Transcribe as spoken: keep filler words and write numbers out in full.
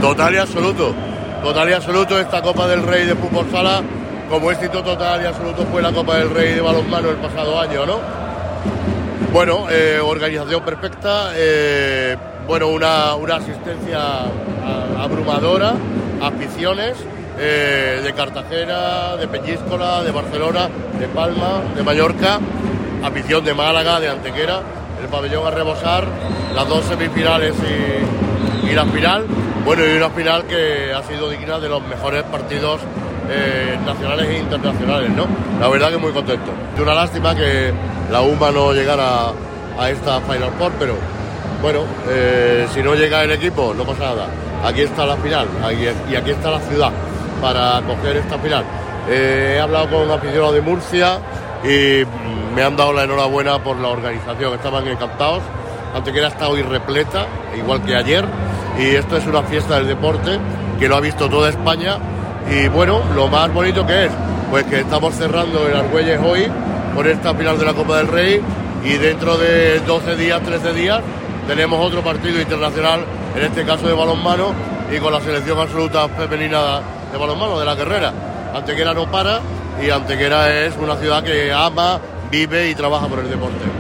Total y absoluto, total y absoluto esta Copa del Rey de Fútbol Sala, como éxito total y absoluto fue la Copa del Rey de balonmano el pasado año, ¿no? Bueno, eh, organización perfecta, eh, bueno, una, una asistencia abrumadora, aficiones eh, de Cartagena, de Peñíscola, de Barcelona, de Palma, de Mallorca, afición de Málaga, de Antequera, el pabellón a rebosar, las dos semifinales y, y la final, bueno, y una final que ha sido digna de los mejores partidos eh, nacionales e internacionales, ¿no? La verdad que muy contento. Es una lástima que la U M A no llegara a esta Final Four, pero bueno, eh, si no llega el equipo, no pasa nada. Aquí está la final, aquí, y aquí está la ciudad para coger esta final. Eh, he hablado con aficionados de Murcia y me han dado la enhorabuena por la organización, estaban encantados. Antequera está hoy repleta, igual que ayer, y esto es una fiesta del deporte que lo ha visto toda España. Y bueno, lo más bonito que es, pues que estamos cerrando en Argüelles hoy con esta final de la Copa del Rey, y dentro de doce días, trece días, tenemos otro partido internacional, en este caso de balonmano, y con la selección absoluta femenina de balonmano, de la Guerrera. Antequera no para, y Antequera es una ciudad que ama, vive y trabaja por el deporte.